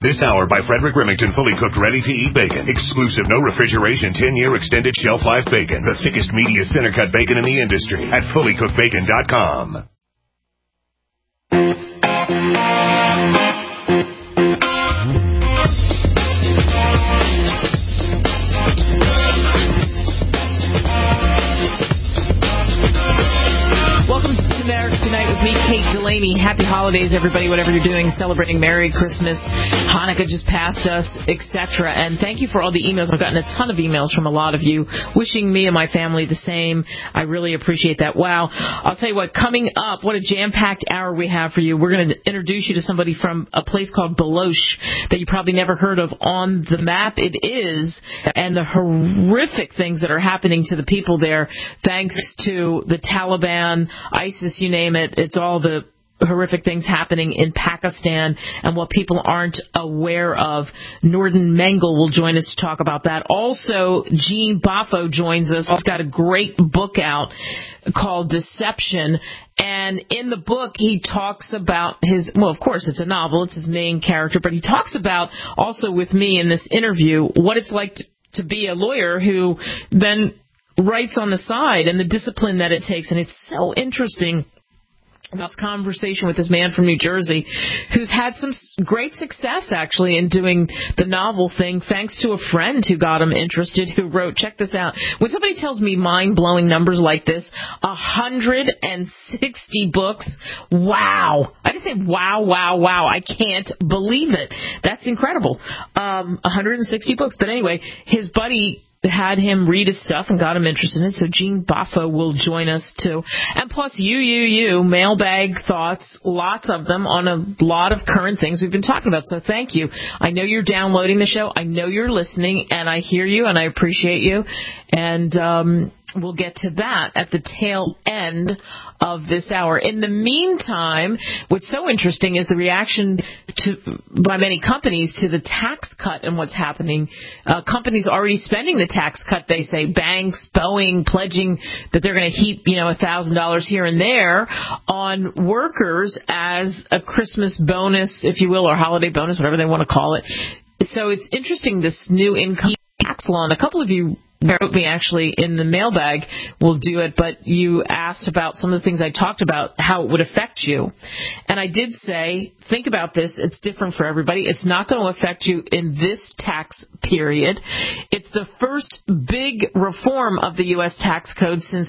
This hour by Frederick Remington, fully cooked, ready-to-eat bacon. Exclusive, no refrigeration, 10-year extended shelf life bacon. The thickest, meatiest center-cut bacon in the industry at fullycookedbacon.com. Welcome to America Tonight with me, Kate Delaney. Happy holidays, everybody, whatever you're doing, celebrating Merry Christmas. Hanukkah just passed us, etc. And thank you for all the emails. I've gotten a ton of emails from a lot of you wishing me and my family the same. I really appreciate that. Wow. I'll tell you what, coming up, what a jam-packed hour we have for you. We're going to introduce you to somebody from a place called Baloch that you probably never heard of. On the map it is, and the horrific things that are happening to the people there thanks to the Taliban, ISIS, you name it. It's all the horrific things happening in Pakistan and what people aren't aware of. Norden Mengel will join us to talk about that. Also, Gene Boffo joins us. He's got a great book out called Deception. And in the book, he talks about his, well, of course, it's a novel. It's his main character. But he talks about, also with me in this interview, what it's like to be a lawyer who then writes on the side and the discipline that it takes. And it's so interesting about this conversation with this man from New Jersey who's had some great success, actually, in doing the novel thing, thanks to a friend who got him interested, who wrote, check this out. When somebody tells me mind-blowing numbers like this, 160 books, wow. I just say wow, wow, wow. I can't believe it. That's incredible. 160 books. But anyway, his buddy had him read his stuff and got him interested in it. So Gene Boffo will join us too. And plus you, mailbag thoughts, lots of them on a lot of current things we've been talking about. So thank you. I know you're downloading the show. I know you're listening, and I hear you, and I appreciate you. And we'll get to that at the tail end of this hour. In the meantime, what's so interesting is the reaction by many companies to the tax cut and what's happening. Companies already spending the tax cut, they say. Banks, Boeing, pledging that they're going to heap, $1,000 here and there on workers as a Christmas bonus, if you will, or holiday bonus, whatever they want to call it. So it's interesting, this new income tax law. And a couple of you wrote me actually in the mailbag, we'll do it, but you asked about some of the things I talked about, how it would affect you. And I did say, think about this, it's different for everybody. It's not going to affect you in this tax period. It's the first big reform of the U.S. tax code since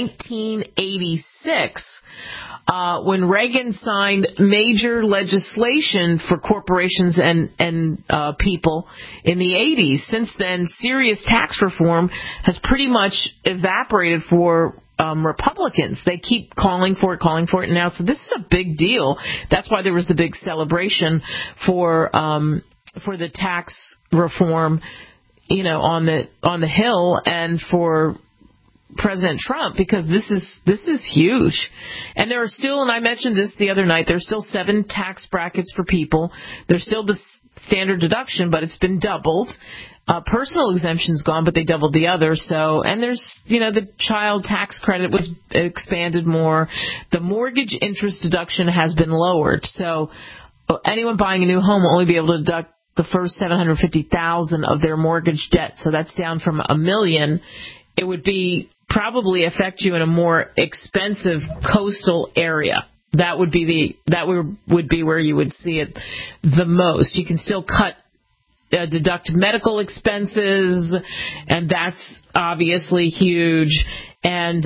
1986. When Reagan signed major legislation for corporations and people in the 80s. Since then, serious tax reform has pretty much evaporated for Republicans. They keep calling for it now. So this is a big deal. That's why there was the big celebration for the tax reform, on the Hill, and for President Trump, because this is huge. And there are still, and I mentioned this the other night, there's still 7 tax brackets for people. There's still the standard deduction, but it's been doubled. Personal exemption's gone, but they doubled the other. So, and there's, the child tax credit was expanded more. The mortgage interest deduction has been lowered. So anyone buying a new home will only be able to deduct the first $750,000 of their mortgage debt. So that's down from $1 million. It would probably affect you in a more expensive coastal area. That would be where you would see it the most. You can still deduct medical expenses, and that's obviously huge, and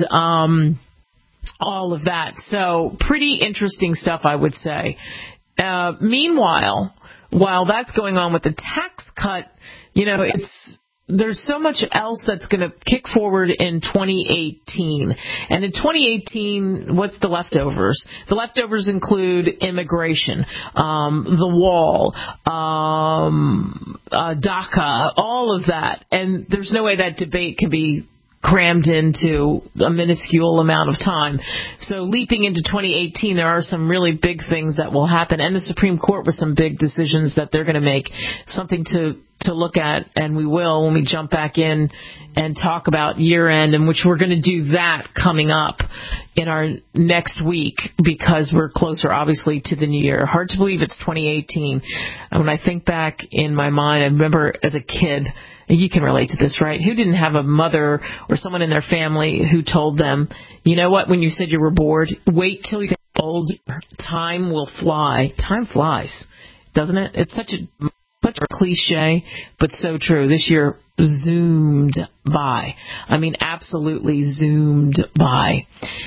all of that. So pretty interesting stuff, I would say. Meanwhile, while that's going on with the tax cut, there's so much else that's going to kick forward in 2018. And in 2018, what's the leftovers? The leftovers include immigration, the wall, DACA, all of that. And there's no way that debate can be crammed into a minuscule amount of time. So leaping into 2018, there are some really big things that will happen, and the Supreme Court with some big decisions that they're going to make, something to look at, and we will when we jump back in and talk about year-end, in which we're going to do that coming up in our next week because we're closer, obviously, to the new year. Hard to believe it's 2018. And when I think back in my mind, I remember as a kid, you can relate to this, right? Who didn't have a mother or someone in their family who told them, you know what, when you said you were bored, wait till you get older. Time will fly. Time flies, doesn't it? It's such a cliche, but so true. This year zoomed by. I mean, absolutely zoomed by.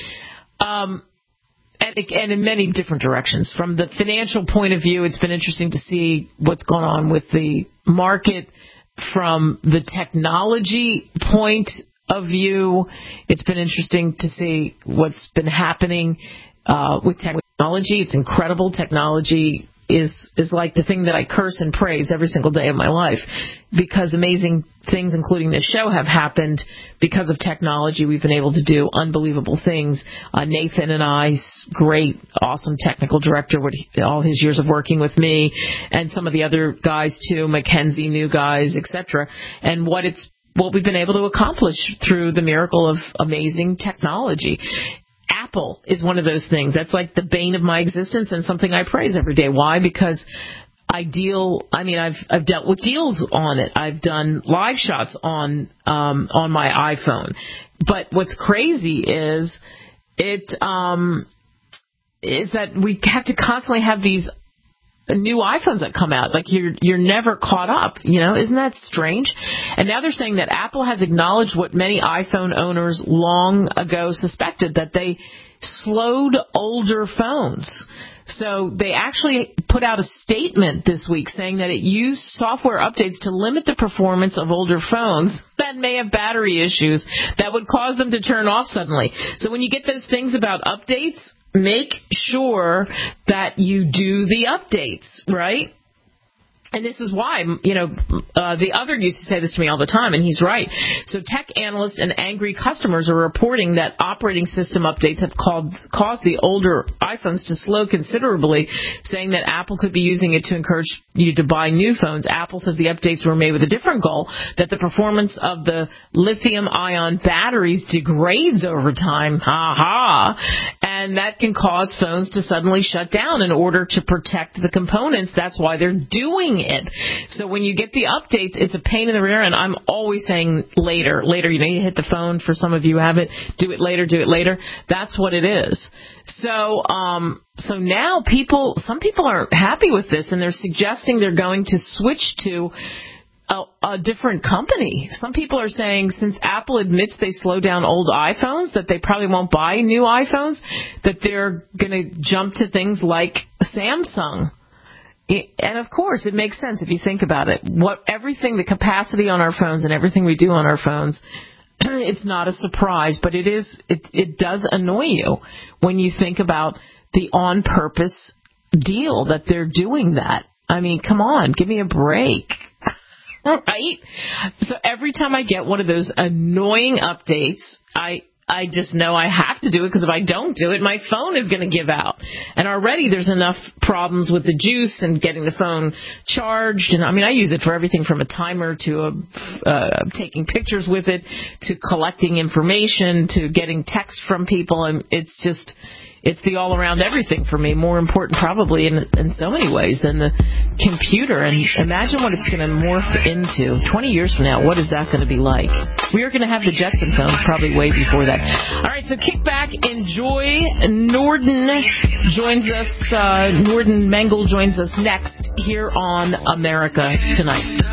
And in many different directions. From the financial point of view, it's been interesting to see what's going on with the market. From the technology point of view, it's been interesting to see what's been happening with technology. It's incredible. Technology is like the thing that I curse and praise every single day of my life, because amazing things, including this show, have happened because of technology. We've been able to do unbelievable things. Nathan and I, great, awesome technical director, all his years of working with me, and some of the other guys too, Mackenzie, new guys, etc. And what we've been able to accomplish through the miracle of amazing technology. Apple is one of those things. That's like the bane of my existence and something I praise every day. Why? Because I've dealt with deals on it. I've done live shots on my iPhone. But what's crazy is that we have to constantly have these new iPhones that come out. Like you're never caught up, isn't that strange? And now they're saying that Apple has acknowledged what many iPhone owners long ago suspected, that they slowed older phones. So they actually put out a statement this week saying that it used software updates to limit the performance of older phones that may have battery issues that would cause them to turn off suddenly. So when you get those things about updates, make sure that you do the updates, right? And this is why, the other used to say this to me all the time, and he's right. So tech analysts and angry customers are reporting that operating system updates have caused the older iPhones to slow considerably, saying that Apple could be using it to encourage you to buy new phones. Apple says the updates were made with a different goal, that the performance of the lithium-ion batteries degrades over time. And that can cause phones to suddenly shut down in order to protect the components. That's why they're doing it. So when you get the updates, it's a pain in the rear, and I'm always saying later. You hit the phone. For some of you who have it, do it later. That's what it is. So now some people aren't happy with this, and they're suggesting they're going to switch to a different company. Some people are saying, since Apple admits they slow down old iPhones, that they probably won't buy new iPhones, that they're going to jump to things like Samsung. And of course, it makes sense if you think about it. The capacity on our phones and everything we do on our phones, it's not a surprise, but it does annoy you when you think about the on-purpose deal that they're doing that. I mean, come on, give me a break. Right? So every time I get one of those annoying updates, I just know I have to do it, because if I don't do it, my phone is going to give out. And already there's enough problems with the juice and getting the phone charged. And I use it for everything from a timer to taking pictures with it, to collecting information, to getting text from people. And it's the all-around everything for me, more important probably in so many ways than the computer. And imagine what it's going to morph into 20 years from now. What is that going to be like? We are going to have the Jetson phones probably way before that. All right, so kick back, enjoy. Norden Mengel joins us next here on America Tonight.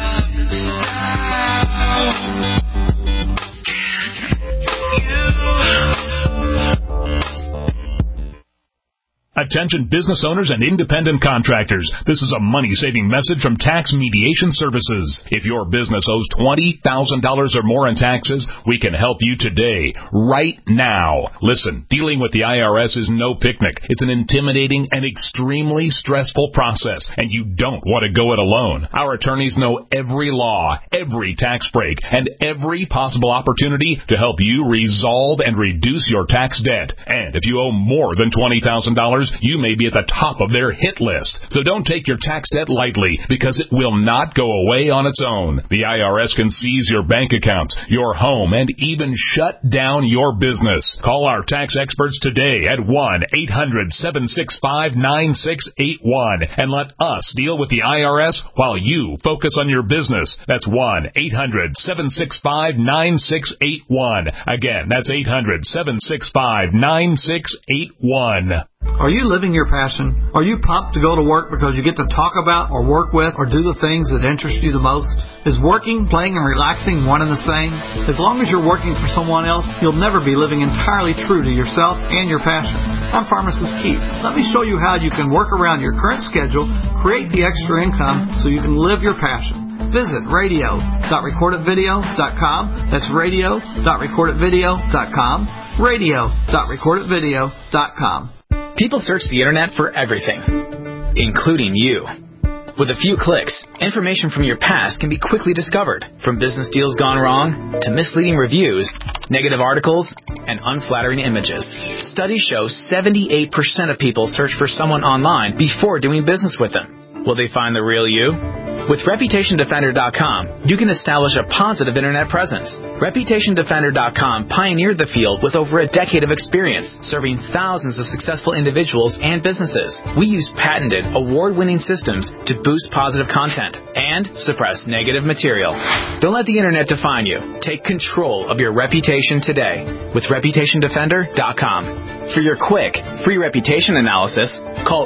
Attention business owners and independent contractors. This is a money-saving message from Tax Mediation Services. If your business owes $20,000 or more in taxes, we can help you today, right now. Listen, dealing with the IRS is no picnic. It's an intimidating and extremely stressful process, and you don't want to go it alone. Our attorneys know every law, every tax break, and every possible opportunity to help you resolve and reduce your tax debt. And if you owe more than $20,000, you may be at the top of their hit list. So don't take your tax debt lightly, because it will not go away on its own. The IRS can seize your bank accounts, your home, and even shut down your business. Call our tax experts today at 1-800-765-9681 and let us deal with the IRS while you focus on your business. That's 1-800-765-9681. Again, that's 800-765-9681. Are you living your passion? Are you pumped to go to work because you get to talk about or work with or do the things that interest you the most? Is working, playing, and relaxing one and the same? As long as you're working for someone else, you'll never be living entirely true to yourself and your passion. I'm Pharmacist Keith. Let me show you how you can work around your current schedule, create the extra income so you can live your passion. Visit radio.recordedvideo.com. That's radio.recordedvideo.com. radio.recordedvideo.com. People search the internet for everything, including you. With a few clicks, information from your past can be quickly discovered, from business deals gone wrong to misleading reviews, negative articles, and unflattering images. Studies show 78% of people search for someone online before doing business with them. Will they find the real you? With ReputationDefender.com, you can establish a positive internet presence. ReputationDefender.com pioneered the field with over a decade of experience, serving thousands of successful individuals and businesses. We use patented, award-winning systems to boost positive content and suppress negative material. Don't let the internet define you. Take control of your reputation today with ReputationDefender.com. For your quick, free reputation analysis, call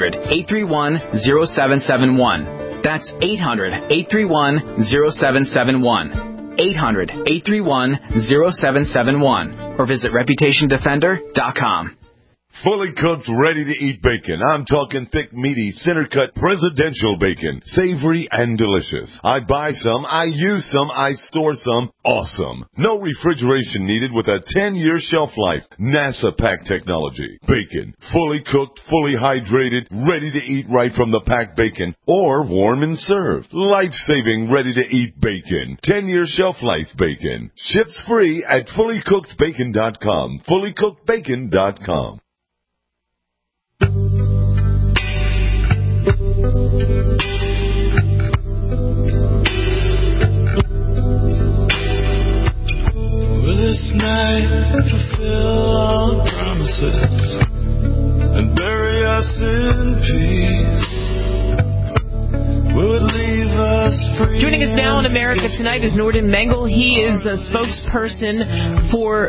800-831-0771. That's 800-831-0771. 800-831-0771. Or visit ReputationDefender.com. Fully cooked, ready-to-eat bacon. I'm talking thick, meaty, center-cut, presidential bacon. Savory and delicious. I buy some, I use some, I store some. Awesome. No refrigeration needed with a 10-year shelf life. NASA pack technology. Bacon. Fully cooked, fully hydrated, ready to eat right from the packed bacon. Or warm and served. Life-saving, ready-to-eat bacon. 10-year shelf life bacon. Ships free at fullycookedbacon.com. fullycookedbacon.com. Will this night fulfill all promises and bury us in peace? Will it leave us free? Joining us now in America Tonight is Norden Mengel. He is the spokesperson for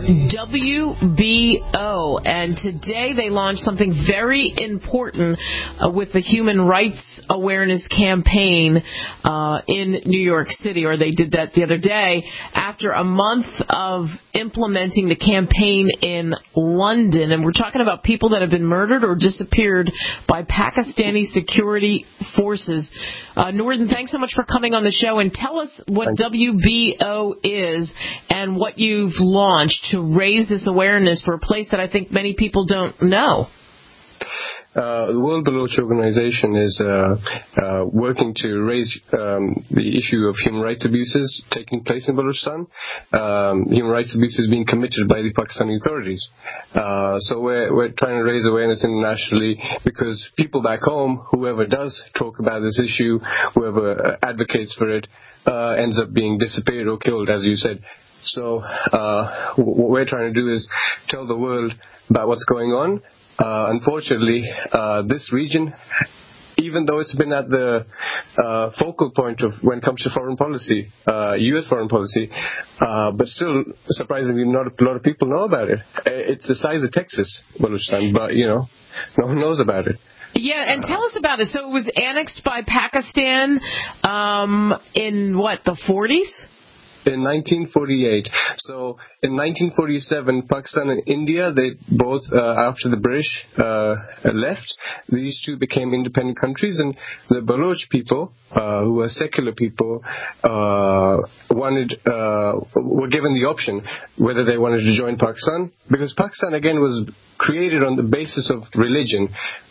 WBO, and today they launched something very important with the Human Rights Awareness Campaign in New York City, or they did that the other day, after a month of implementing the campaign in London. And we're talking about people that have been murdered or disappeared by Pakistani security forces. Norden, thanks so much for coming on the show, and tell us what WBO is and what you've launched to raise this awareness for a place that I think many people don't know. The World Baloch Organization is working to raise the issue of human rights abuses taking place in Balochistan. Human rights abuses being committed by the Pakistani authorities. So we're trying to raise awareness internationally, because people back home, whoever does talk about this issue, whoever advocates for it, ends up being disappeared or killed, as you said. So what we're trying to do is tell the world about what's going on. Unfortunately, this region, even though it's been at the focal point of when it comes to foreign policy, U.S. foreign policy, but still, surprisingly, not a lot of people know about it. It's the size of Texas, Balochistan, but, no one knows about it. Yeah, and tell us about it. So it was annexed by Pakistan in, the 40s? in 1948. So in 1947, Pakistan and India, they both, after the British left, these two became independent countries, and the Baloch people, who were secular people, were given the option whether they wanted to join Pakistan, because Pakistan again was created on the basis of religion.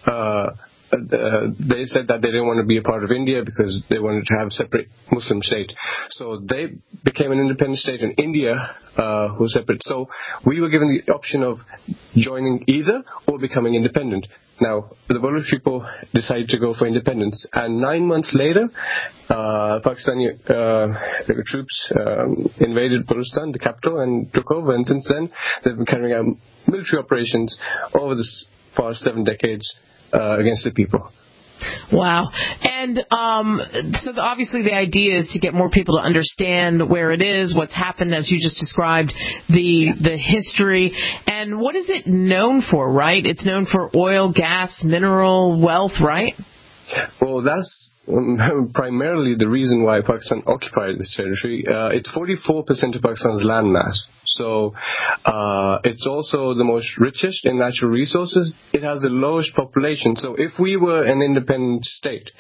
They said that they didn't want to be a part of India because they wanted to have a separate Muslim state. So they became an independent state, and India was separate. So we were given the option of joining either or becoming independent. Now, the Baloch people decided to go for independence, and 9 months later, Pakistani troops invaded Balochistan, the capital, and took over. And since then, they've been carrying out military operations over the past 7 decades against the people. Wow. And so obviously the idea is to get more people to understand where it is, what's happened, as you just described, the history. And what is it known for, right? It's known for oil, gas, mineral wealth, right? Well, that's primarily the reason why Pakistan occupied this territory. It's 44% of Pakistan's landmass. So it's also the most richest in natural resources. It has the lowest population. So if we were an independent state,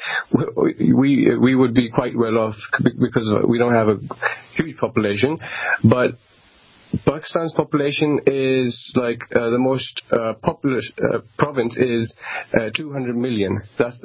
we would be quite well off because we don't have a huge population. But Pakistan's population is like the most populous province is 200 million. That's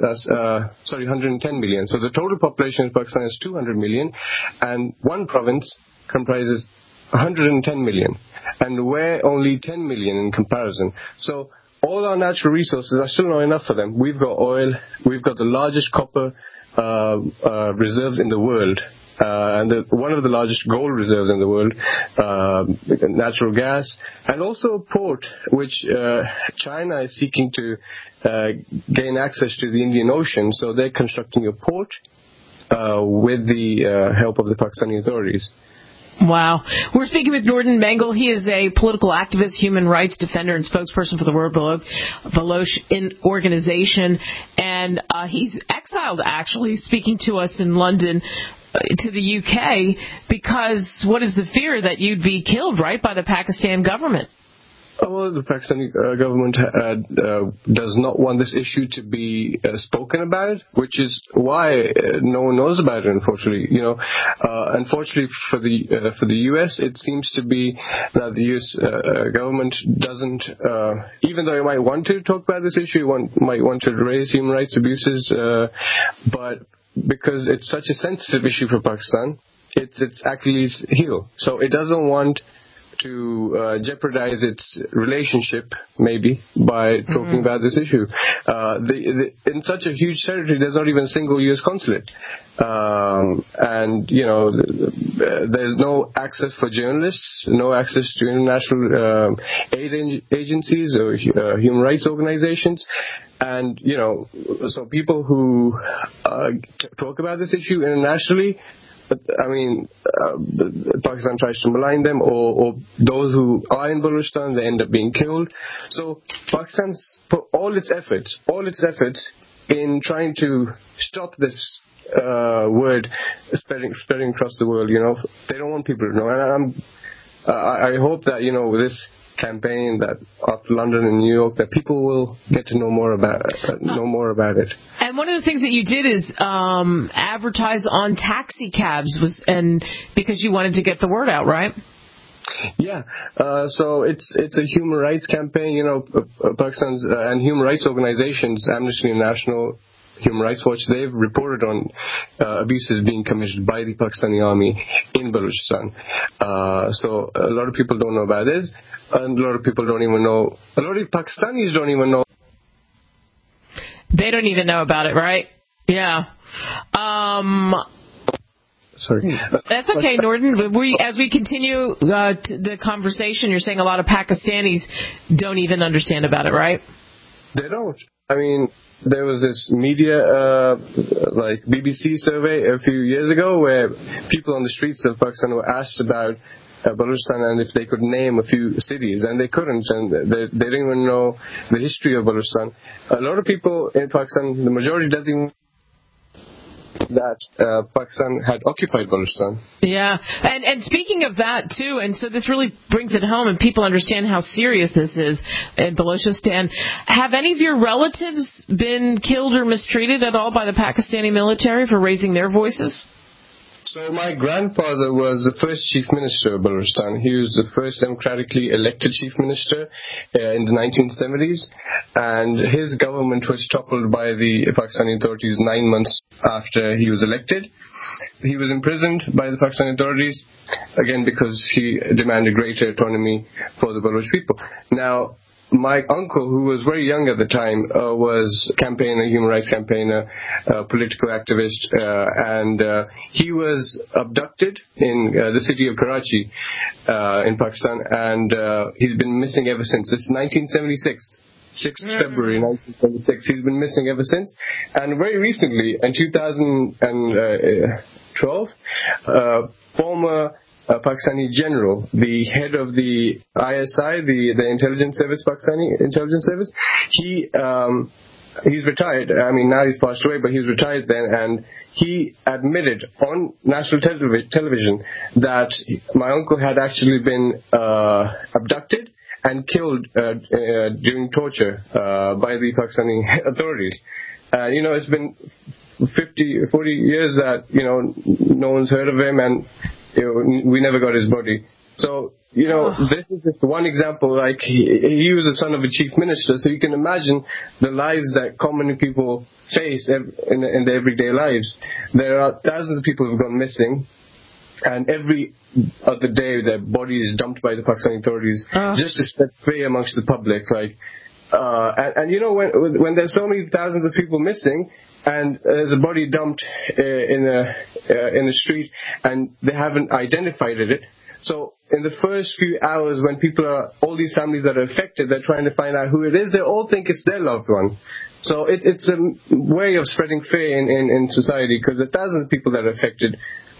110 million. So the total population of Pakistan is 200 million, and one province comprises 110 million, and we're only 10 million in comparison. So all our natural resources are still not enough for them. We've got oil, we've got the largest copper reserves in the world. And one of the largest gold reserves in the world, natural gas, and also a port, which China is seeking to gain access to the Indian Ocean. So they're constructing a port with the help of the Pakistani authorities. Wow. We're speaking with Nordin Mengal. He is a political activist, human rights defender, and spokesperson for the World Baloch Organization. And he's exiled, actually, speaking to us in London, to the UK, because what is the fear that you'd be killed, right, by the Pakistan government? Well, the Pakistani government does not want this issue to be spoken about, which is why no one knows about it. Unfortunately, unfortunately for the U.S., it seems to be that the U.S. government doesn't, even though it might want to talk about this issue, might want to raise human rights abuses, but because it's such a sensitive issue for Pakistan, it's Achilles' heel. So it doesn't want to jeopardize its relationship, maybe, by talking about this issue. In such a huge territory, there's not even a single U.S. consulate. And, there's no access for journalists, no access to international aid agencies or human rights organizations. And, so people who talk about this issue internationally, Pakistan tries to malign them, or those who are in Balochistan, they end up being killed. So Pakistan's put all its efforts in trying to stop this word spreading across the world. They don't want people to know. And I hope that with this campaign that after London and New York, that people will get to know more about it. And one of the things that you did is advertise on taxi cabs, and because you wanted to get the word out, right? Yeah. So it's a human rights campaign. Pakistan's and human rights organizations, Amnesty International, Human Rights Watch, they've reported on abuses being committed by the Pakistani army in Balochistan. So a lot of people don't know about this, and a lot of people don't even know. A lot of Pakistanis don't even know. They don't even know about it, right? Yeah. Sorry. That's okay, Nordin. As we continue the conversation, you're saying a lot of Pakistanis don't even understand about it, right? They don't. There was this media, like BBC survey a few years ago, where people on the streets of Pakistan were asked about Balochistan and if they could name a few cities, and they couldn't, and they didn't even know the history of Balochistan. A lot of people in Pakistan, the majority doesn't even that Pakistan had occupied Balochistan. Yeah, and speaking of that too, and so this really brings it home, and people understand how serious this is in Balochistan. Have any of your relatives been killed or mistreated at all by the Pakistani military for raising their voices? So my grandfather was the first chief minister of Balochistan. He was the first democratically elected chief minister in the 1970s, and his government was toppled by the Pakistani authorities 9 months after he was elected. He was imprisoned by the Pakistani authorities, again because he demanded greater autonomy for the Baloch people. Now, my uncle, who was very young at the time, was a campaigner, human rights campaigner, political activist, and he was abducted in the city of Karachi in Pakistan, and he's been missing ever since. This is 1976. 6th February 1976. He's been missing ever since. And very recently, in 2012, former Pakistani general, the head of the ISI, the intelligence service, Pakistani intelligence service, he's retired. I mean, now he's passed away, but he's retired then, and he admitted on national television that my uncle had actually been abducted and killed during torture by the Pakistani authorities. It's been 40 years that, no one's heard of him, and we never got his body. So, this is just one example. Like, he was the son of a chief minister, so you can imagine the lives that common people face in their everyday lives. There are thousands of people who've gone missing, and every other day their body is dumped by the Pakistani authorities just to set free amongst the public. When there's so many thousands of people missing, and there's a body dumped in the street, and they haven't identified it. So in the first few hours, when all these families that are affected, they're trying to find out who it is. They all think it's their loved one. So it's a way of spreading fear in society, because there are thousands of people that are affected,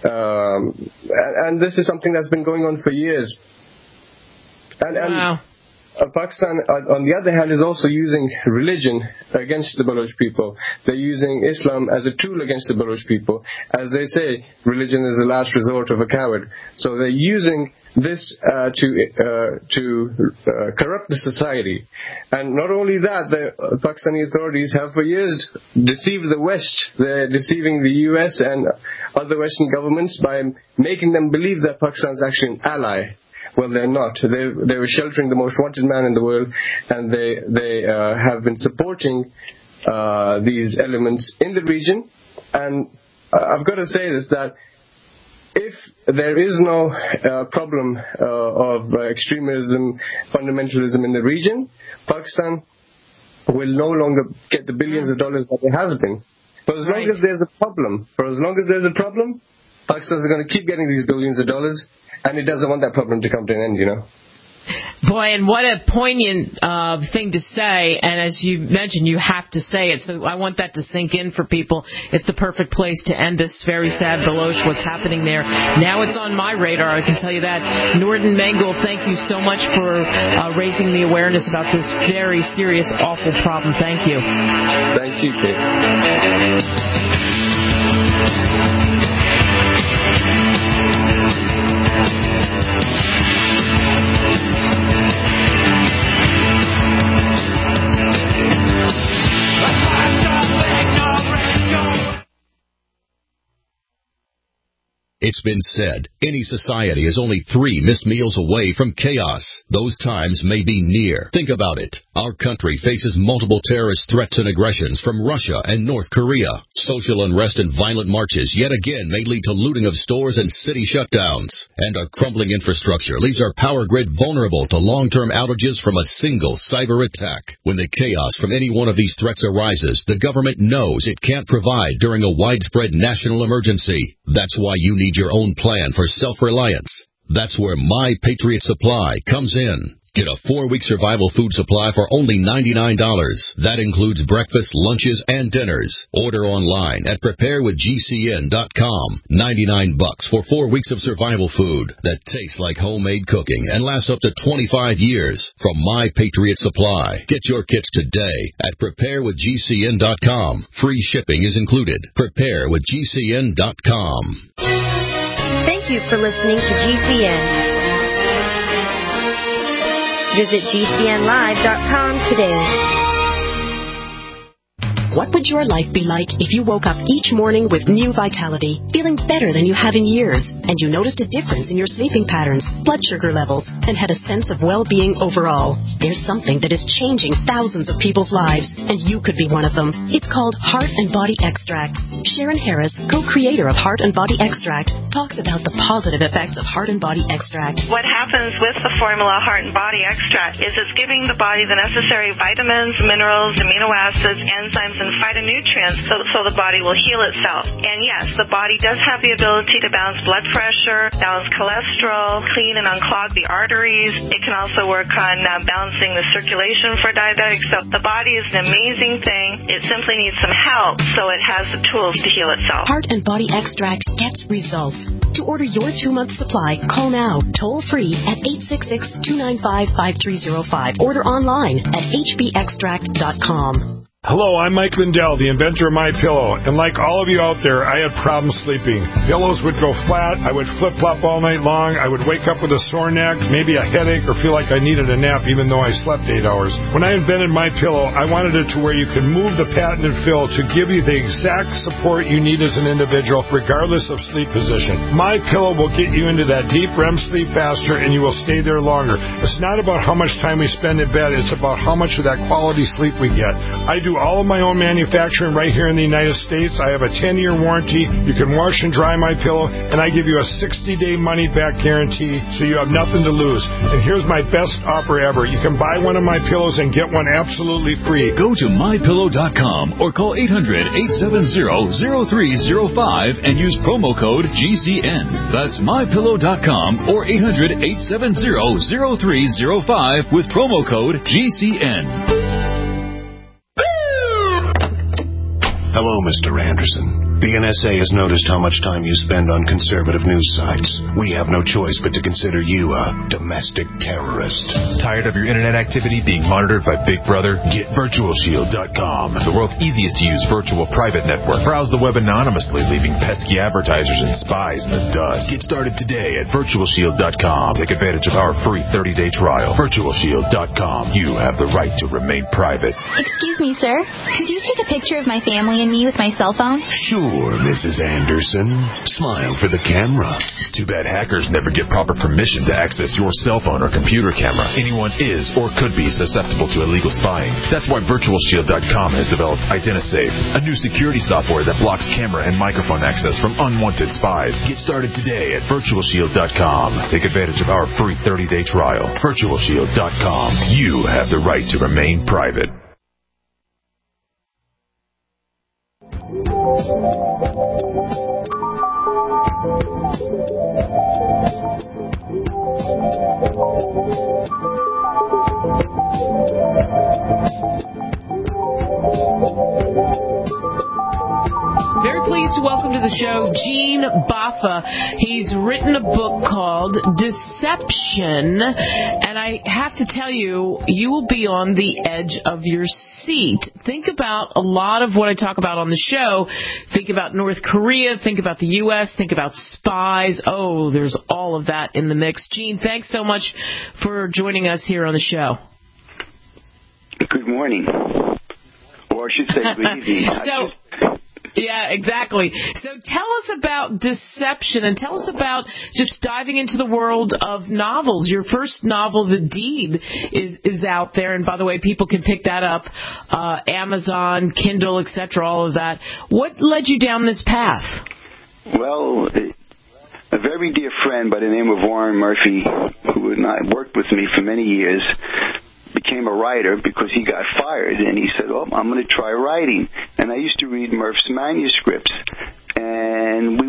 and this is something that's been going on for years. Wow. Pakistan, on the other hand, is also using religion against the Baloch people. They're using Islam as a tool against the Baloch people. As they say, religion is the last resort of a coward. So they're using this to corrupt the society. And not only that, the Pakistani authorities have for years deceived the West. They're deceiving the US and other Western governments by making them believe that Pakistan is actually an ally. Well, they're not. They were sheltering the most wanted man in the world, and they have been supporting these elements in the region. And I've got to say this, that if there is no problem of extremism, fundamentalism in the region, Pakistan will no longer get the billions of dollars that it has been. For as long as there's a problem, Pakistan is going to keep getting these billions of dollars, and it doesn't want that problem to come to an end, Boy, and what a poignant thing to say, and as you mentioned, you have to say it, so I want that to sink in for people. It's the perfect place to end this very sad Baloch, what's happening there. Now it's on my radar, I can tell you that. Nordin Mengel, thank you so much for raising the awareness about this very serious, awful problem. Thank you. Thank you, Kate. It's been said, any society is only 3 missed meals away from chaos. Those times may be near. Think about it. Our country faces multiple terrorist threats and aggressions from Russia and North Korea. Social unrest and violent marches yet again may lead to looting of stores and city shutdowns. And our crumbling infrastructure leaves our power grid vulnerable to long-term outages from a single cyber attack. When the chaos from any one of these threats arises, the government knows it can't provide during a widespread national emergency. That's why you need your own plan for self-reliance. That's where My Patriot Supply comes in. Get a 4-week survival food supply for only $99. That includes breakfast, lunches, and dinners. Order online at preparewithgcn.com. $99 for 4 weeks of survival food that tastes like homemade cooking and lasts up to 25 years from My Patriot Supply. Get your kits today at preparewithgcn.com. Free shipping is included. Preparewithgcn.com. Thank you for listening to GCN. Visit GCNlive.com today. What would your life be like if you woke up each morning with new vitality, feeling better than you have in years, and you noticed a difference in your sleeping patterns, blood sugar levels, and had a sense of well-being overall? There's something that is changing thousands of people's lives, and you could be one of them. It's called Heart and Body Extract. Sharon Harris, co-creator of Heart and Body Extract, talks about the positive effects of Heart and Body Extract. What happens with the formula Heart and Body Extract is it's giving the body the necessary vitamins, minerals, amino acids, enzymes, and phytonutrients so the body will heal itself. And yes, the body does have the ability to balance blood pressure, balance cholesterol, clean and unclog the arteries. It can also work on balancing the circulation for diabetics. So the body is an amazing thing. It simply needs some help so it has the tools to heal itself. Heart and Body Extract gets results. To order your 2-month supply, call now, toll free at 866-295-5305. Order online at hbextract.com. Hello, I'm Mike Lindell, the inventor of MyPillow, and like all of you out there, I had problems sleeping. Pillows would go flat, I would flip-flop all night long, I would wake up with a sore neck, maybe a headache, or feel like I needed a nap even though I slept 8 hours. When I invented MyPillow, I wanted it to where you can move the patented fill to give you the exact support you need as an individual, regardless of sleep position. MyPillow will get you into that deep REM sleep faster, and you will stay there longer. It's not about how much time we spend in bed, it's about how much of that quality sleep we get. I do all of my own manufacturing right here in the United States. I have a 10-year warranty. You can wash and dry my pillow, and I give you a 60-day money-back guarantee, so you have nothing to lose. And here's my best offer ever. You can buy one of my pillows and get one absolutely free. Go to MyPillow.com or call 800-870-0305 and use promo code GCN. That's MyPillow.com or 800-870-0305 with promo code GCN. Hello, Mr. Anderson. The NSA has noticed how much time you spend on conservative news sites. We have no choice but to consider you a domestic terrorist. Tired of your internet activity being monitored by Big Brother? Get VirtualShield.com, the world's easiest to use virtual private network. Browse the web anonymously, leaving pesky advertisers and spies in the dust. Get started today at VirtualShield.com. Take advantage of our free 30-day trial. VirtualShield.com. You have the right to remain private. Excuse me, sir. Could you take a picture of my family and me with my cell phone? Sure, Mrs. Anderson. Smile for the camera. Too bad hackers never get proper permission to access your cell phone or computer camera. Anyone is or could be susceptible to illegal spying. That's why VirtualShield.com has developed IdentiSafe, a new security software that blocks camera and microphone access from unwanted spies. Get started today at VirtualShield.com. Take advantage of our free 30-day trial. VirtualShield.com. You have the right to remain private. Very pleased to welcome to the show Gene Baffa. He's written a book called Deception, and I have to tell you, you will be on the edge of your seat. Think about a lot of what I talk about on the show. Think about North Korea, think about the U.S., think about spies. Oh, there's all of that in the mix. Gene, thanks so much for joining us here on the show. Good morning. Or I should say good evening. Yeah, exactly. So tell us about Deception, and tell us about just diving into the world of novels. Your first novel, The Deed, is out there, and by the way, people can pick that up, Amazon, Kindle, etc., all of that. What led you down this path? Well, a very dear friend by the name of Warren Murphy, who and I worked with me for many years, became a writer because he got fired, and he said, I'm going to try writing. And I used to read Murph's manuscripts, and we would go back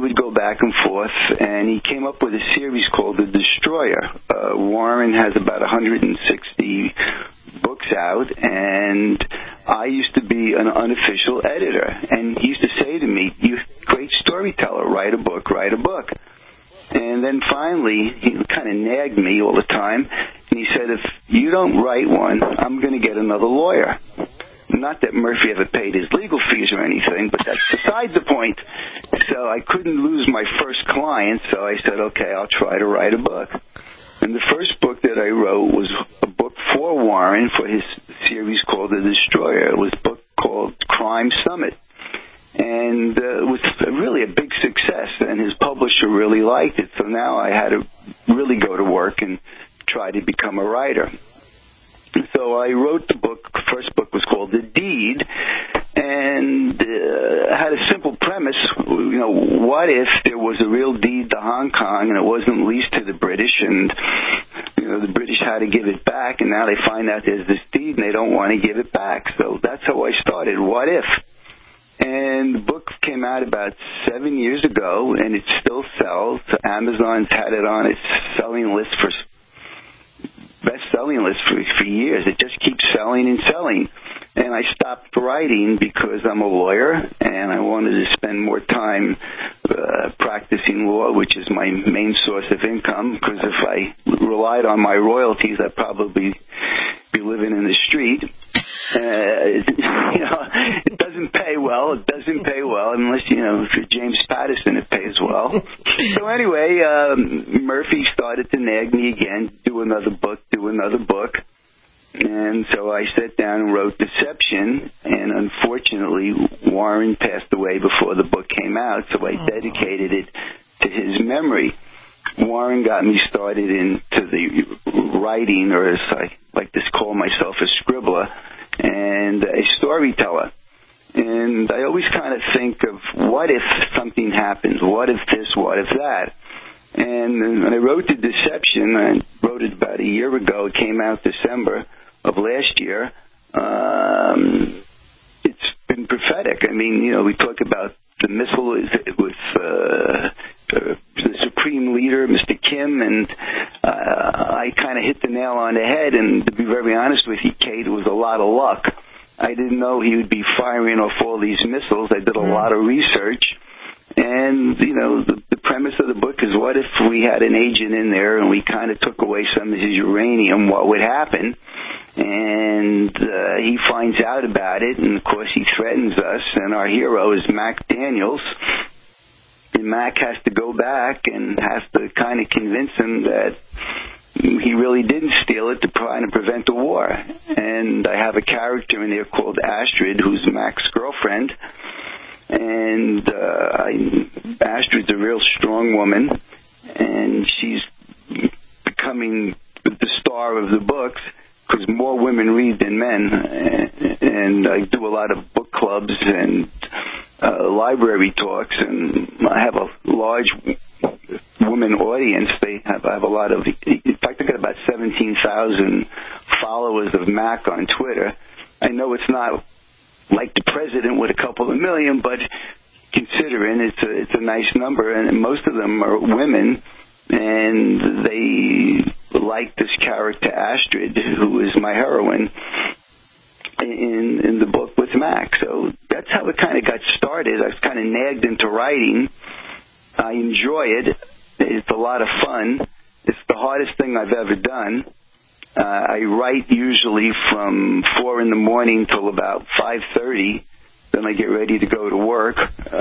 back and forth, and he came up with a series called The Destroyer. Warren has about 160 books out, and I used to be an unofficial editor, and he used to say to me, "You great storyteller, write a book, write a book." And then finally, he kind of nagged me all the time, and he said, "If you don't write one, I'm going to get another lawyer." Not that Murphy ever paid his legal fees or anything, but that's beside the point. So I couldn't lose my first client, so I said, okay, I'll try to write a book. And the first book that I wrote was a book for Warren for his series called The Destroyer. It was a book called Crime Summit. And it was really a big success, and his publisher really liked it. So now I had to really go to work and try to become a writer. So I wrote the book. The first book was called The Deed, and had a simple premise. You know, what if there was a real deed to Hong Kong and it wasn't leased to the British, and you know the British had to give it back, and now they find out there's this deed and they don't want to give it back. So that's how I started. What if? And the book came out about 7 years ago, and it still sells. Amazon's had it on its selling list for best-selling list for years. It just keeps selling and selling. And I stopped writing because I'm a lawyer, and I wanted to spend more time practicing law, which is my main source of income, because if I relied on my royalties, I'd probably be living in the street. You know, it doesn't pay well. It doesn't pay well unless, you know, if you're James Patterson, it pays well. So anyway, Murphy started to nag me again, do another book. And so I sat down and wrote Deception, and unfortunately, Warren passed away before the book came out, so I dedicated it to his memory. Warren got me started into the writing, or as I like to call myself, a scribbler, and a storyteller. And I always kind of think of what if something happens, what if this, what if that. And when I wrote The Deception, I wrote it about a year ago, it came out December of last year, it's been prophetic. I mean, you know, we talk about the missile with the Supreme Leader, Mr. Kim, and I kind of hit the nail on the head, and to be very honest with you, Kate, it was a lot of luck. I didn't know he would be firing off all these missiles. I did a lot of research, and, you know, the premise of the book is what if we had an agent in there and we kind of took away some of his uranium, what would happen? And he finds out about it, and of course he threatens us, and our hero is Mac Daniels. And Mac has to go back and has to kind of convince him that he really didn't steal it to try and prevent a war. And I have a character in there called Astrid, who's Mac's girlfriend. And Astrid's a real strong woman, and she's becoming the star of the books, because more women read than men, and I do a lot of book clubs and library talks, and I have a large women audience. I have a lot of, in fact, I got about 17,000 followers of Mac on Twitter. I know it's not like the president with a couple of million, but considering it's a nice number, and most of them are women, and they like this character Astrid, who is my heroine in the book with Mac. So that's how it kind of got started. I was kind of nagged into writing. I enjoy it. It's a lot of fun. It's the hardest thing I've ever done. I write usually from 4 in the morning till about 5:30. Then I get ready to go to work.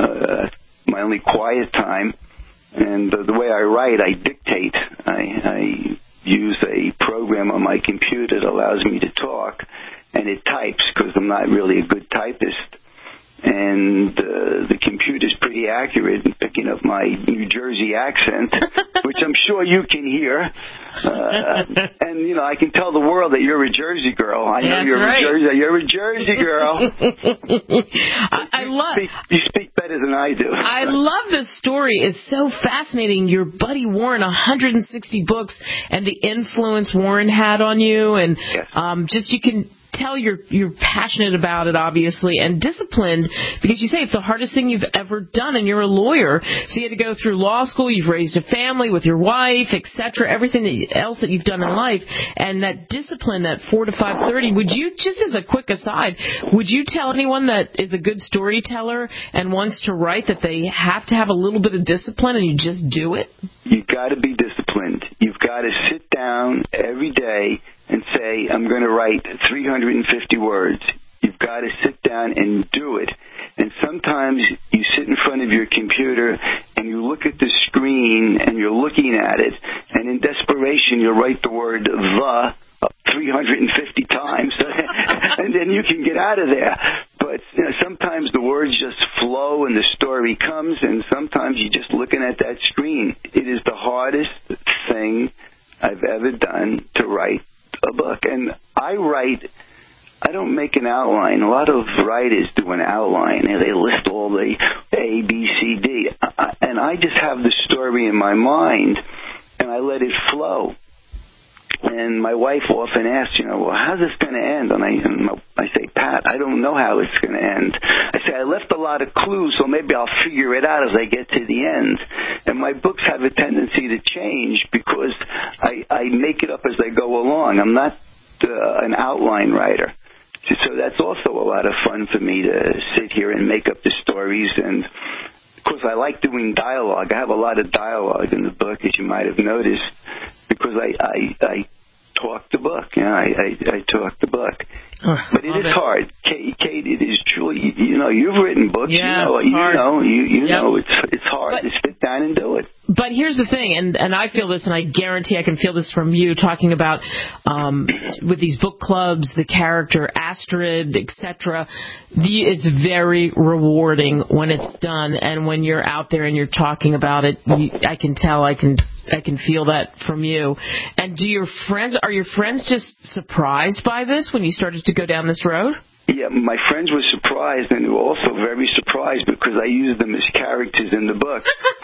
My only quiet time. And the way I write, I dictate. I use a program on my computer that allows me to talk, and it types, because I'm not really a good typist. And the computer's pretty accurate in picking up my New Jersey accent, which I'm sure you can hear. And, you know, I can tell the world that you're a Jersey girl. I know you're a Jersey girl. You speak better than I do. I love this story. It's so fascinating. Your buddy Warren, 160 books, and the influence Warren had on you, and just you can tell you're passionate about it, obviously, and disciplined, because you say it's the hardest thing you've ever done, and you're a lawyer, so you had to go through law school, you've raised a family with your wife, etc., everything else that you've done in life, and that discipline, that 4 to 5:30. Would you, just as a quick aside, would you tell anyone that is a good storyteller and wants to write that they have to have a little bit of discipline and you just do it? You've got to be disciplined. You've got to sit down every day and say, I'm going to write 350 words. You've got to sit down and do it. And sometimes you sit in front of your computer and you look at the screen and you're looking at it, and in desperation you'll write the word "the" 350 times, and then you can get out of there. But sometimes the words just flow and the story comes, and sometimes you're just looking at that screen. It is the hardest thing I've ever done to write a book. And I don't make an outline. A lot of writers do an outline, and they list all the A, B, C, D. And I just have the story in my mind, and I let it flow. And my wife often asks, well, how's this going to end? And I say, Pat, I don't know how it's going to end. I say, I left a lot of clues, so maybe I'll figure it out as I get to the end. And my books have a tendency to change because I make it up as I go along. I'm not an outline writer. So that's also a lot of fun for me to sit here and make up the stories. And, of course, I like doing dialogue. I have a lot of dialogue in the book, as you might have noticed, because I talk the book. I talk the book. But it is hard. Kate, it is truly, you've written books. Yeah, know it's hard to sit down and do it. But here's the thing, and I feel this, and I guarantee I can feel this from you, talking about with these book clubs, the character Astrid, etc. It's very rewarding when it's done, and when you're out there and you're talking about it, I can tell, I can feel that from you. And are your friends just surprised by this when you started to go down this road? Yeah, my friends were surprised, and they were also very surprised because I used them as characters in the book.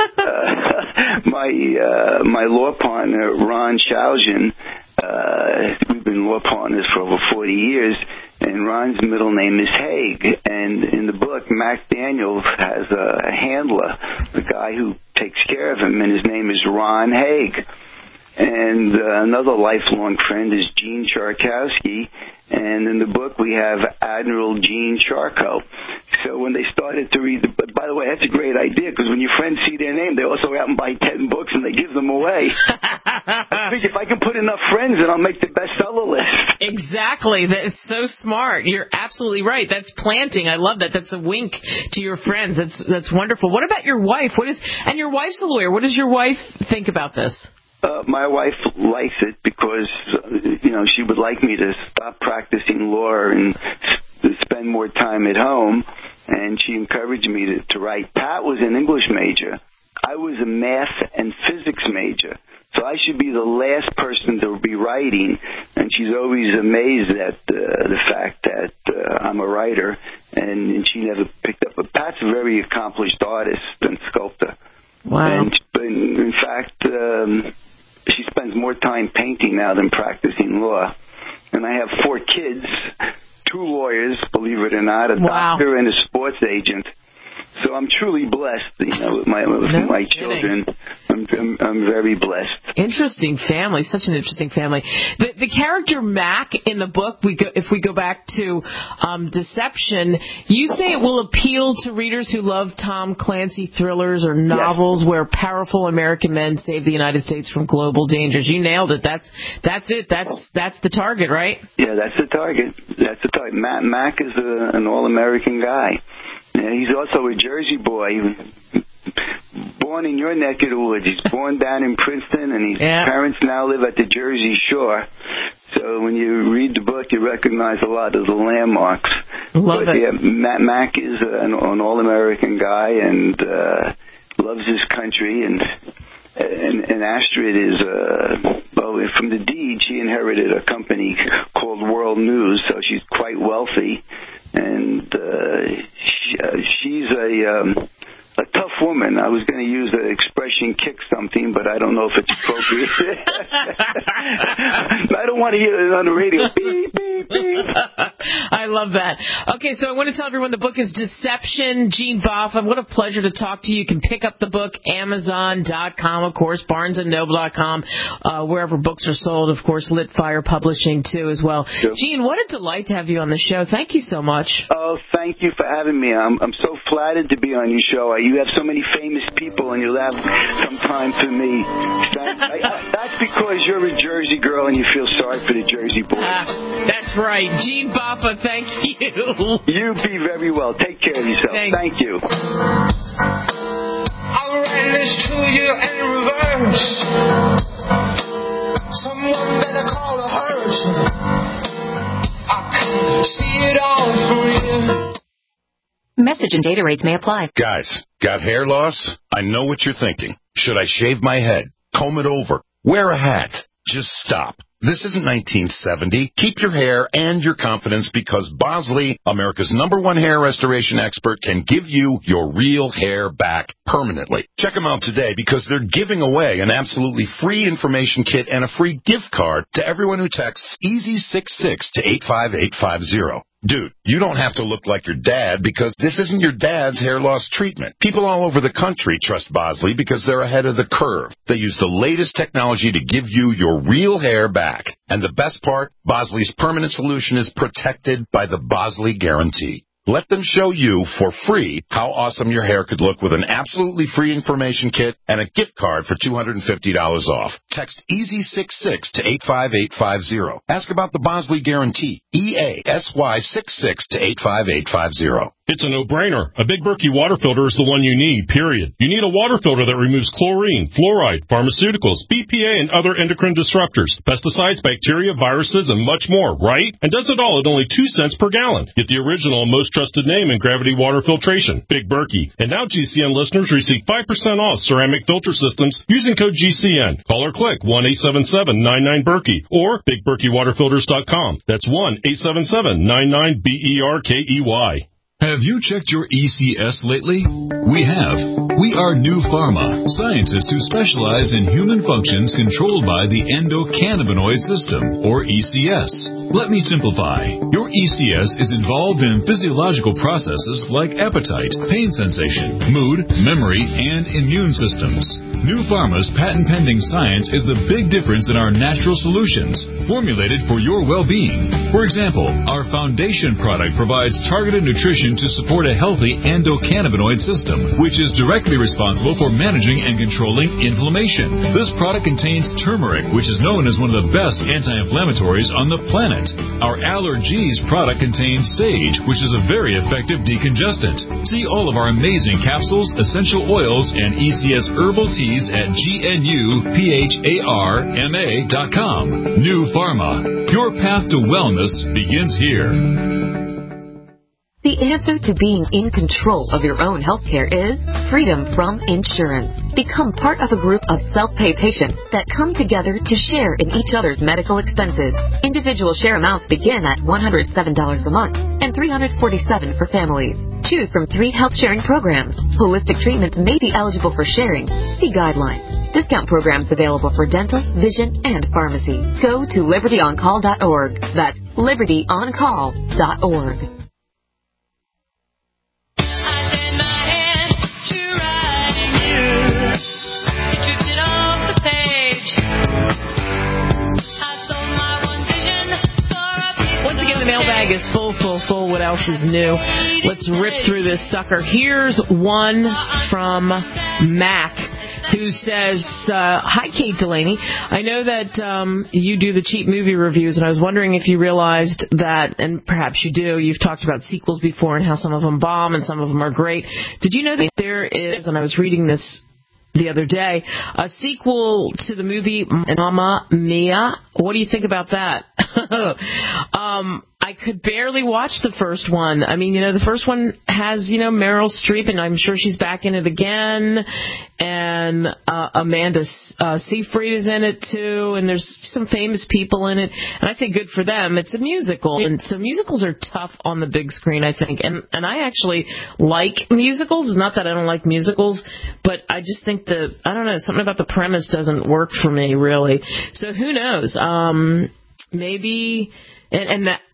My law partner, Ron Shaojian, we've been law partners for over 40 years, and Ron's middle name is Haig. And in the book, Mac Daniels has a handler, the guy who takes care of him, and his name is Ron Haig. And another lifelong friend is Gene Charkowski, and in the book we have Admiral Gene Charco. So when they started to read by the way, that's a great idea, because when your friends see their name, they also go out and buy 10 books and they give them away. I think if I can put enough friends, then I'll make the bestseller list. Exactly. That is so smart. You're absolutely right. That's planting. I love that. That's a wink to your friends. That's wonderful. What about your wife? And your wife's a lawyer. What does your wife think about this? My wife likes it because, she would like me to stop practicing law and spend more time at home, and she encouraged me to write. Pat was an English major. I was a math and physics major, so I should be the last person to be writing, and she's always amazed at the fact that I'm a writer, and she never picked up. But Pat's a very accomplished artist and sculptor. Wow. And in fact, she spends more time painting now than practicing law. And I have 4 kids, 2 lawyers, believe it or not, a doctor and a sports agent. So I'm truly blessed, with my children. I'm very blessed. Interesting family, such an interesting family. The character Mac in the book, if we go back to Deception, you say it will appeal to readers who love Tom Clancy thrillers or novels where powerful American men save the United States from global dangers. You nailed it. That's it. That's the target, right? Yeah, that's the target. Mac is an all-American guy. Yeah, he's also a Jersey boy, born in your neck of the woods. He's born down in Princeton, and his parents now live at the Jersey Shore. So when you read the book, you recognize a lot of the landmarks. Love it. Yeah, Mac is an all-American guy and loves his country. And Astrid is, from the deed, she inherited a company called World News, so she's quite wealthy. And she's a tough woman. I was going to use the expression kick something, but I don't know if it's appropriate. I don't want to hear it on the radio. Beep, beep. beep, beep. I love that. Okay, so I want to tell everyone the book is Deception, Gene Boffa. What a pleasure to talk to you. You can pick up the book, Amazon.com, of course, BarnesandNoble.com, wherever books are sold, of course, Litfire Publishing, too, as well. Sure. Gene, what a delight to have you on the show. Thank you so much. Oh, thank you for having me. I'm so flattered to be on your show. You have so many famous people, and you'll have some time for me. That's because you're a Jersey girl, and you feel sorry for the Jersey boys. That's right. Gene Boffa, thank you. You be very well. Take care of yourself. Thanks. Thank you. I'll write this to you in reverse. Someone better call a hearse. I can see it all for you. Message and data rates may apply. Guys, got hair loss? I know what you're thinking. Should I shave my head? Comb it over? Wear a hat? Just stop. This isn't 1970. Keep your hair and your confidence because Bosley, America's #1 hair restoration expert, can give you your real hair back permanently. Check them out today because they're giving away an absolutely free information kit and a free gift card to everyone who texts EASY66 to 85850. Dude, you don't have to look like your dad because this isn't your dad's hair loss treatment. People all over the country trust Bosley because they're ahead of the curve. They use the latest technology to give you your real hair back. And the best part, Bosley's permanent solution is protected by the Bosley Guarantee. Let them show you for free how awesome your hair could look with an absolutely free information kit and a gift card for $250 off. Text EASY66 to 85850. Ask about the Bosley Guarantee. EASY66 to 85850. It's a no-brainer. A Big Berkey water filter is the one you need, period. You need a water filter that removes chlorine, fluoride, pharmaceuticals, BPA, and other endocrine disruptors, pesticides, bacteria, viruses, and much more, right? And does it all at only 2 cents per gallon. Get the original and most trusted name in gravity water filtration, Big Berkey. And now GCN listeners receive 5% off ceramic filter systems using code GCN. Call or click 1-877-99-BERKEY or BigBerkeyWaterFilters.com. That's 1-877-99-BERKEY. Have you checked your ECS lately? We have. We are New Pharma, scientists who specialize in human functions controlled by the endocannabinoid system, or ECS. Let me simplify. Your ECS is involved in physiological processes like appetite, pain sensation, mood, memory, and immune systems. New Pharma's patent-pending science is the big difference in our natural solutions, formulated for your well-being. For example, our foundation product provides targeted nutrition to support a healthy endocannabinoid system, which is directly responsible for managing and controlling inflammation. This product contains turmeric, which is known as one of the best anti-inflammatories on the planet. Our Allergies product contains sage, which is a very effective decongestant. See all of our amazing capsules, essential oils, and ECS herbal teas at GNUPHARMA.com. New Pharma. Your path to wellness begins here. The answer to being in control of your own healthcare is freedom from insurance. Become part of a group of self-pay patients that come together to share in each other's medical expenses. Individual share amounts begin at $107 a month and $347 for families. Choose from 3 health sharing programs. Holistic treatments may be eligible for sharing. See guidelines. Discount programs available for dental, vision, and pharmacy. Go to libertyoncall.org. That's libertyoncall.org. The mailbag is full. What else is new? Let's rip through this sucker. Here's one from Mac, who says, hi, Kate Delaney. I know that you do the cheap movie reviews, and I was wondering if you realized that, and perhaps you do, you've talked about sequels before and how some of them bomb and some of them are great. Did you know that there is, and I was reading this the other day, a sequel to the movie Mamma Mia? What do you think about that? I could barely watch the first one. I mean, the first one has, Meryl Streep, and I'm sure she's back in it again, and Amanda Seyfried is in it too, and there's some famous people in it, and I say good for them. It's a musical, and so musicals are tough on the big screen, I think, and I actually like musicals. It's not that I don't like musicals, but I just think that, I don't know, something about the premise doesn't work for me, really. So who knows? Maybe And the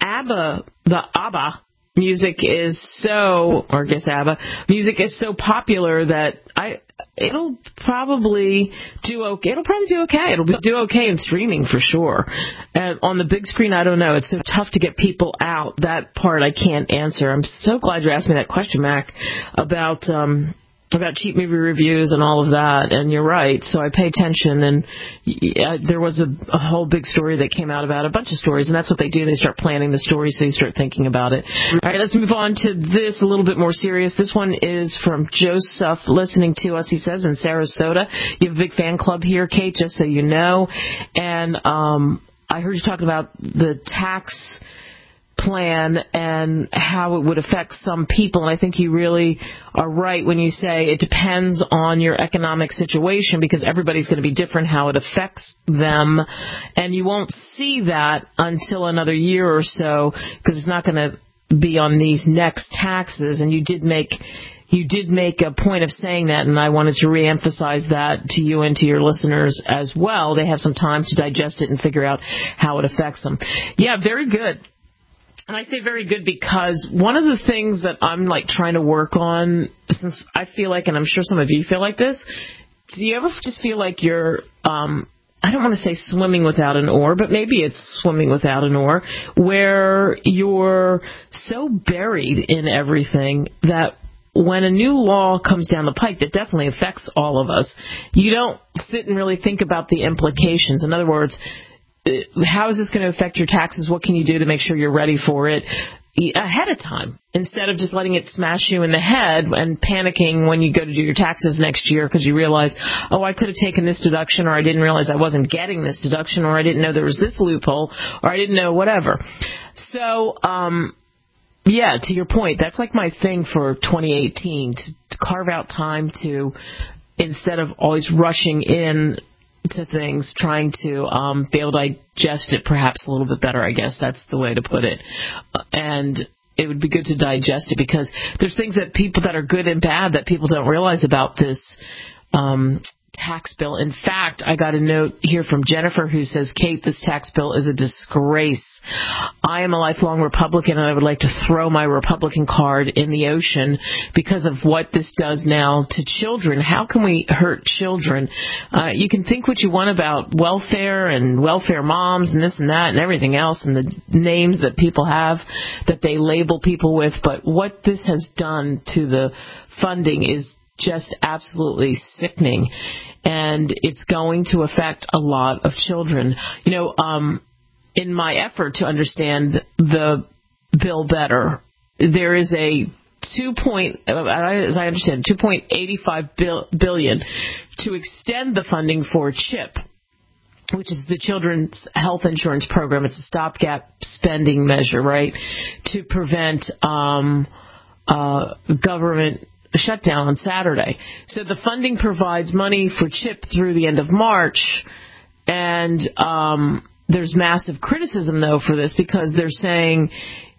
ABBA music is so, or I guess ABBA, music is so popular that it'll probably do okay. It'll do okay in streaming for sure. And on the big screen, I don't know. It's so tough to get people out. That part I can't answer. I'm so glad you asked me that question, Mac, about cheap movie reviews and all of that, and you're right, so I pay attention, and there was a whole big story that came out about a bunch of stories, and that's what they do. They start planning the story, so you start thinking about it. All right, let's move on to this, a little bit more serious. This one is from Joseph, listening to us, he says, in Sarasota. You have a big fan club here, Kate, just so you know, and I heard you talking about the tax plan and how it would affect some people, and I think you really are right when you say it depends on your economic situation, because everybody's going to be different how it affects them, and you won't see that until another year or so, because it's not going to be on these next taxes. And you did make a point of saying that, and I wanted to reemphasize that to you and to your listeners as well. They have some time to digest it and figure out how it affects them. Yeah, very good. And I say very good because one of the things that I'm trying to work on, since I feel like, and I'm sure some of you feel like this, do you ever just feel like you're, I don't want to say swimming without an oar, but maybe it's swimming without an oar, where you're so buried in everything that when a new law comes down the pike that definitely affects all of us, you don't sit and really think about the implications. In other words, how is this going to affect your taxes? What can you do to make sure you're ready for it ahead of time, instead of just letting it smash you in the head and panicking when you go to do your taxes next year because you realize, oh, I could have taken this deduction, or I didn't realize I wasn't getting this deduction, or I didn't know there was this loophole, or I didn't know whatever. So, yeah, to your point, that's my thing for 2018, to carve out time to, instead of always rushing in to things, trying to be able to digest it perhaps a little bit better, I guess that's the way to put it. And it would be good to digest it, because there's things that people that are good and bad that people don't realize about this tax bill. In fact, I got a note here from Jennifer who says, Kate, this tax bill is a disgrace. I am a lifelong Republican, and I would like to throw my Republican card in the ocean because of what this does now to children. How can we hurt children? You can think what you want about welfare and welfare moms and this and that and everything else and the names that people have that they label people with, but what this has done to the funding is just absolutely sickening, and it's going to affect a lot of children. You know, in my effort to understand the bill better, there is a as I understand, $2.85 billion to extend the funding for CHIP, which is the Children's Health Insurance Program. It's a stopgap spending measure, right, to prevent government shutdown on Saturday. So the funding provides money for CHIP through the end of March, and there's massive criticism, though, for this, because they're saying,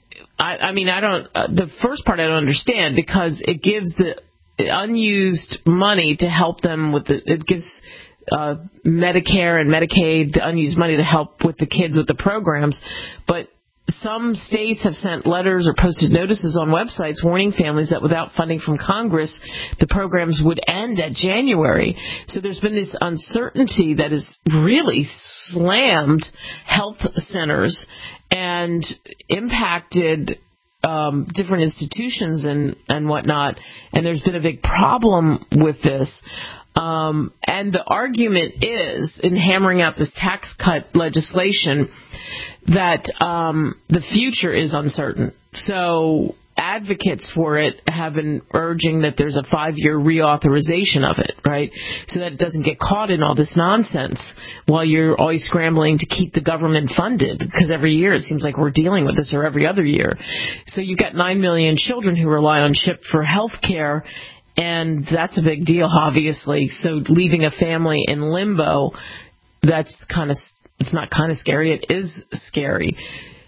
the first part I don't understand, because it gives the unused money to help them with it gives Medicare and Medicaid the unused money to help with the kids with the programs, but some states have sent letters or posted notices on websites warning families that without funding from Congress, the programs would end at January. So there's been this uncertainty that has really slammed health centers and impacted different institutions and whatnot. And there's been a big problem with this. And the argument is, in hammering out this tax cut legislation, that the future is uncertain. So advocates for it have been urging that there's a 5-year reauthorization of it, right, so that it doesn't get caught in all this nonsense while you're always scrambling to keep the government funded, because every year it seems like we're dealing with this, or every other year. So you've got 9 million children who rely on CHIP for health care, and that's a big deal, obviously. So leaving a family in limbo, that's it's not kind of scary, it is scary.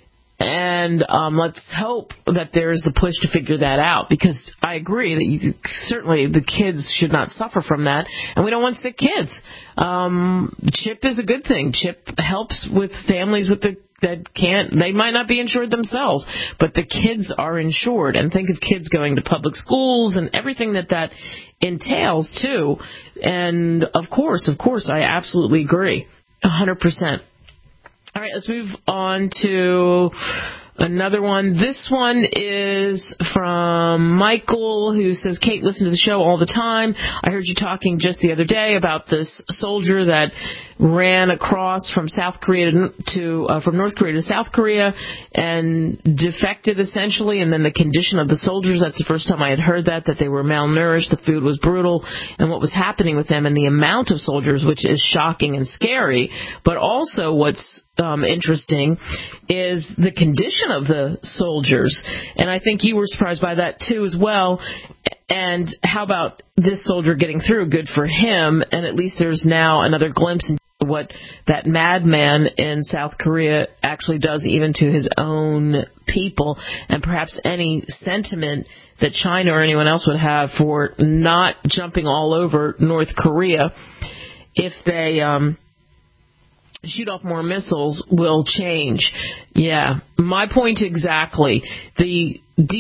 And let's hope that there's the push to figure that out, because I agree that certainly the kids should not suffer from that, and we don't want sick kids. CHIP is a good thing. CHIP helps with families they might not be insured themselves, but the kids are insured. And think of kids going to public schools and everything that entails too. And of course, I absolutely agree, 100%. All right, let's move on to another one. This one is from Michael, who says, Kate, listen to the show all the time. I heard you talking just the other day about this soldier that ran across from South Korea from North Korea to South Korea and defected essentially, and then the condition of the soldiers. That's the first time I had heard that they were malnourished, the food was brutal, and what was happening with them, and the amount of soldiers, which is shocking and scary. But also what's interesting is the condition of the soldiers, and I think you were surprised by that too as well. And how about this soldier getting through? Good for him, and at least there's now another glimpse into what that madman in South Korea actually does even to his own people, and perhaps any sentiment that China or anyone else would have for not jumping all over North Korea if they shoot off more missiles will change. Yeah, my point exactly. The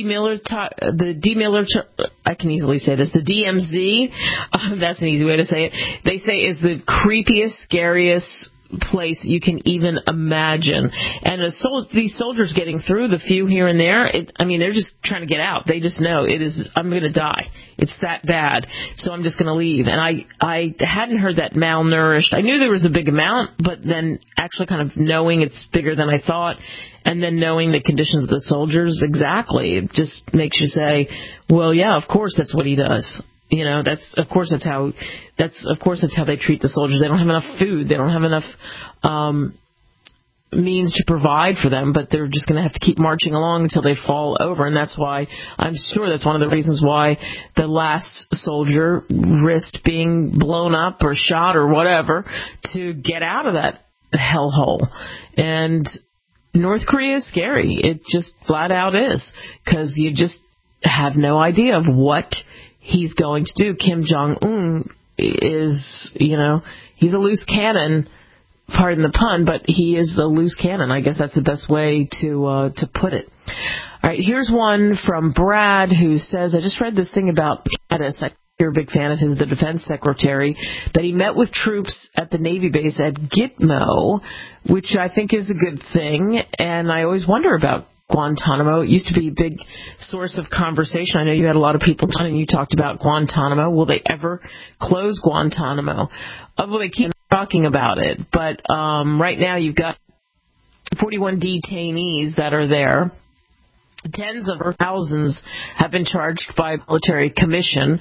I can easily say this, the DMZ, that's an easy way to say it, they say is the creepiest, scariest place you can even imagine. And these soldiers getting through, the few here and there, they're just trying to get out. They just know I'm going to die. It's that bad. So I'm just going to leave. And I hadn't heard that malnourished. I knew there was a big amount, but then actually kind of knowing it's bigger than I thought, and then knowing the conditions of the soldiers, exactly, it just makes you say, well, yeah, of course that's what he does. That's how they treat the soldiers. They don't have enough food. They don't have enough means to provide for them, but they're just going to have to keep marching along until they fall over. And that's why, I'm sure that's one of the reasons why the last soldier risked being blown up or shot or whatever to get out of that hellhole. And North Korea is scary. It just flat out is, because you just have no idea of what he's going to do. Kim Jong-un is, he's a loose cannon, pardon the pun, but he is a loose cannon. I guess that's the best way to put it. All right, here's one from Brad, who says, I just read this thing about Mattis. You're a big fan of his, the defense secretary, that he met with troops at the Navy base at Gitmo, which I think is a good thing. And I always wonder about Guantanamo. It used to be a big source of conversation. I know you had a lot of people on and you talked about Guantanamo. Will they ever close Guantanamo? Well, they keep talking about it. But right now you've got 41 detainees that are there. Tens of thousands have been charged by military commission.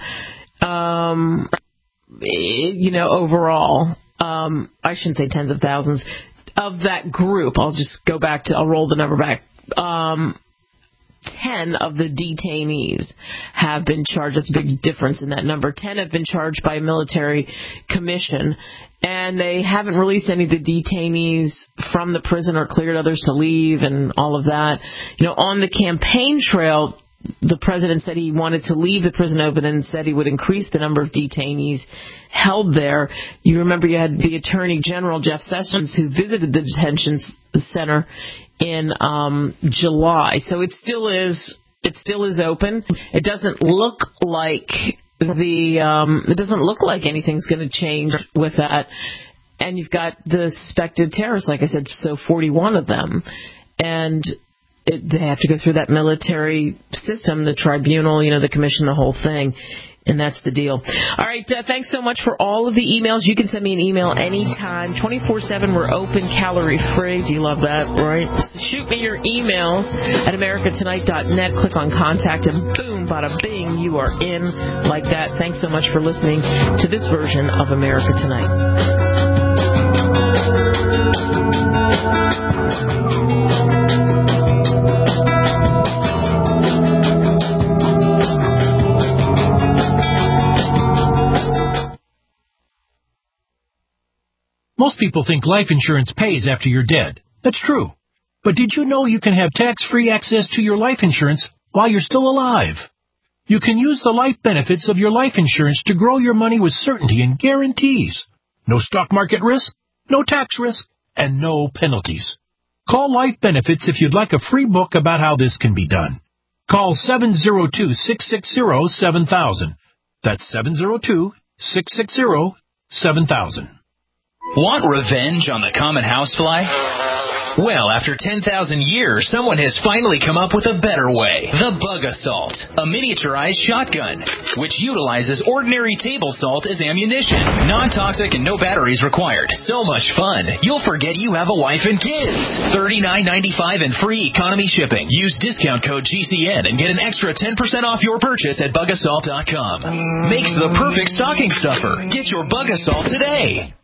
Overall, I shouldn't say tens of thousands. Of that group, I'll roll the number back. 10 of the detainees have been charged. That's a big difference in that number. 10 have been charged by a military commission, and they haven't released any of the detainees from the prison or cleared others to leave and all of that. On the campaign trail, the president said he wanted to leave the prison open and said he would increase the number of detainees held there. You remember you had the Attorney General, Jeff Sessions, who visited the detention center in July. So it still is open. It doesn't look like anything's going to change with that. And you've got the suspected terrorists, like I said, so 41 of them. And they have to go through that military system, the tribunal, the commission, the whole thing. And that's the deal. All right, thanks so much for all of the emails. You can send me an email anytime, 24/7. We're open, calorie-free. Do you love that, right? Shoot me your emails at americatonight.net. Click on contact, and boom, bada bing, you are in like that. Thanks so much for listening to this version of America Tonight. Most people think life insurance pays after you're dead. That's true. But did you know you can have tax-free access to your life insurance while you're still alive? You can use the life benefits of your life insurance to grow your money with certainty and guarantees. No stock market risk, no tax risk, and no penalties. Call Life Benefits if you'd like a free book about how this can be done. Call 702-660-7000. That's 702-660-7000. Want revenge on the common housefly? Well, after 10,000 years, someone has finally come up with a better way. The Bug Assault, a miniaturized shotgun, which utilizes ordinary table salt as ammunition. Non-toxic and no batteries required. So much fun, you'll forget you have a wife and kids. $39.95 and free economy shipping. Use discount code GCN and get an extra 10% off your purchase at BugAssault.com. Makes the perfect stocking stuffer. Get your Bug Assault today.